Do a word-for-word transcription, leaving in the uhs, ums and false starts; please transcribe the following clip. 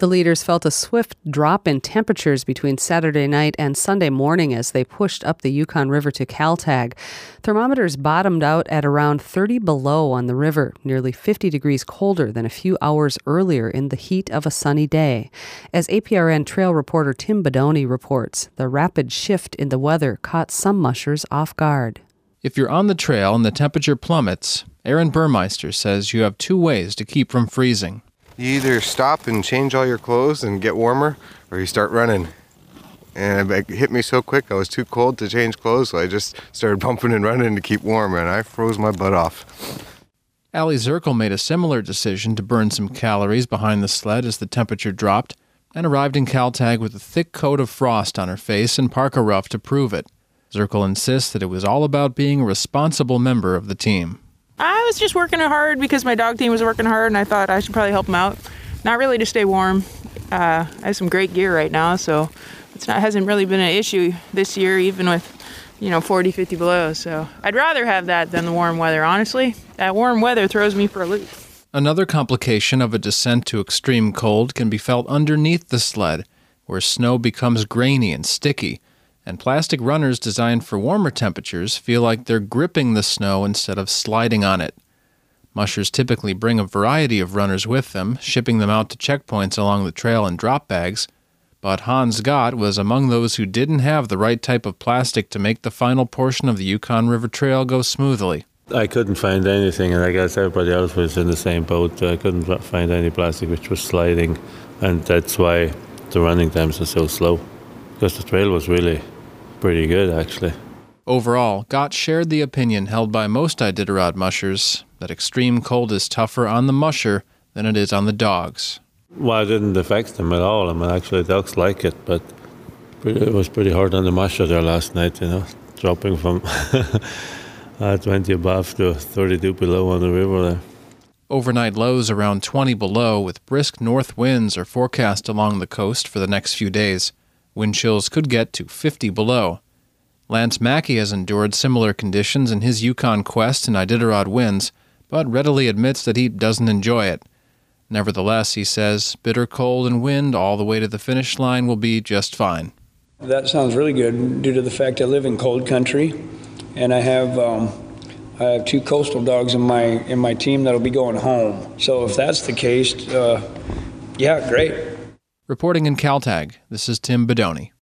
The leaders felt a swift drop in temperatures between Saturday night and Sunday morning as they pushed up the Yukon River to Kaltag. Thermometers bottomed out at around thirty below on the river, nearly fifty degrees colder than a few hours earlier in the heat of a sunny day. As A P R N trail reporter Tim Bedoni reports, the rapid shift in the weather caught some mushers off guard. If you're on the trail and the temperature plummets, Aaron Burmeister says you have two ways to keep from freezing. You either stop and change all your clothes and get warmer, or you start running. And it hit me so quick, I was too cold to change clothes, so I just started pumping and running to keep warm, and I froze my butt off. Allie Zirkle made a similar decision to burn some calories behind the sled as the temperature dropped, and arrived in Kaltag with a thick coat of frost on her face and parka ruff to prove it. Zirkle insists that it was all about being a responsible member of the team. I was just working hard because my dog team was working hard, and I thought I should probably help them out. Not really to stay warm. Uh, I have some great gear right now, so it's not hasn't really been an issue this year, even with, you know, forty, fifty below. So I'd rather have that than the warm weather, honestly. That warm weather throws me for a loop. Another complication of a descent to extreme cold can be felt underneath the sled, where snow becomes grainy and sticky, and plastic runners designed for warmer temperatures feel like they're gripping the snow instead of sliding on it. Mushers typically bring a variety of runners with them, shipping them out to checkpoints along the trail in drop bags, but Hans Gott was among those who didn't have the right type of plastic to make the final portion of the Yukon River Trail go smoothly. I couldn't find anything, and I guess everybody else was in the same boat. I couldn't find any plastic which was sliding, and that's why the running times are so slow, because the trail was really pretty good, actually. Overall, Gott shared the opinion held by most Iditarod mushers that extreme cold is tougher on the musher than it is on the dogs. Well, it didn't affect them at all. I mean, actually, dogs like it, but it was pretty hard on the musher there last night, you know, dropping from uh, twenty above to thirty-two below on the river there. Overnight lows around twenty below with brisk north winds are forecast along the coast for the next few days. Wind chills could get to fifty below. Lance Mackey has endured similar conditions in his Yukon quest in Iditarod winds, but readily admits that he doesn't enjoy it. Nevertheless, he says, bitter cold and wind all the way to the finish line will be just fine. That sounds really good due to the fact I live in cold country, and I have um, I have two coastal dogs in my in my team that'll be going home. So if that's the case, uh, yeah, great. Reporting in Kaltag, this is Tim Bedoni.